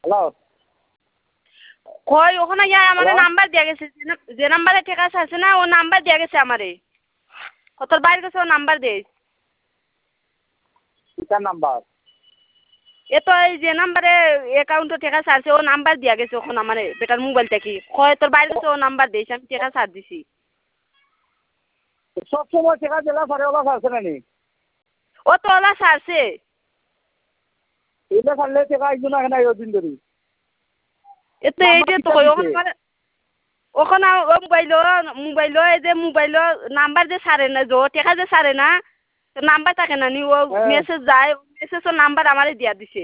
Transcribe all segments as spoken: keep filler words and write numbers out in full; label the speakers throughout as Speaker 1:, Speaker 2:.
Speaker 1: Hello
Speaker 2: কই ওখানে ইয়া আমারে
Speaker 1: হ্যালো
Speaker 2: নাম্বার দিয়া গেছে যে না- যে নাম্বারে টেকা আছে না ও নাম্বার দিয়া গেছে আমারে কত বাইর গেছে ও নাম্বার দে
Speaker 1: কিতার নাম্বার
Speaker 2: এ তো এই যে নাম্বারে অ্যাকাউন্টে টেকা আছে ও নাম্বার দিয়া গেছে ওখানে আমারে বেটার মোবাইল থেকে কয় তোর বাইর গেছে ও নাম্বার দিস আমি টেকা ছাড় দিছি
Speaker 1: সব সময় টাকা দিলা সারে ওলা সারছে না নি
Speaker 2: ও তো ওলা ছাড়ছে
Speaker 1: এটা সারলে টাকা আইজো না এখানে ওই দিন ধরে
Speaker 2: এ তো এই
Speaker 1: নাম্বার
Speaker 2: যে তো
Speaker 1: কিতা
Speaker 2: কই
Speaker 1: দিছে
Speaker 2: ওখানে আমারে ওখানে ও মোবাইল মোবাইল এই যে মোবাইল নাম্বার যে ছাড়ে না যে টেকা যে ছাড়ে না নাম্বার থাকে না নি ও
Speaker 1: হ্যাঁ
Speaker 2: মেসেজ যায় মেসেজের নাম্বার আমারে দিয়া দিছে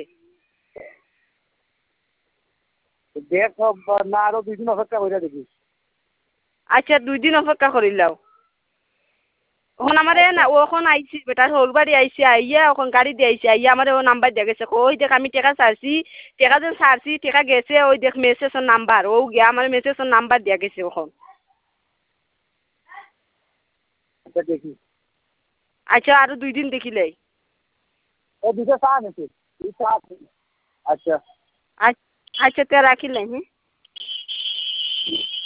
Speaker 1: দেখ না আরো দুই দিন অপেক্ষা করে দেখি
Speaker 2: আচ্ছা দুই দিন অপেক্ষা করিলাও ওখানে আমারে না
Speaker 1: আচ্ছা
Speaker 2: ও এখন আইছি বেটার হোল বাড়ি আইসি আইয়া ওখান গাড়ি দিয়ে আইসি আইয়া আমার ও নাম্বার দিয়ে গেছে ওই দেখ আমি টেকা ছাড়ছি টেকা যে ছাড়ছি টেকা গেছে ওই দেখ মেসেজের নাম্বার ও গিয়া আমার মেসেজের নাম্বার দিয়া গেছে ওখান
Speaker 1: আচ্ছা দেখি
Speaker 2: আচ্ছা আরো দুই দিন দেখিলে
Speaker 1: ও দুটো চা নিছে দুই চা আছে। আচ্ছা
Speaker 2: আচ্ছা তে রাখিলে হুম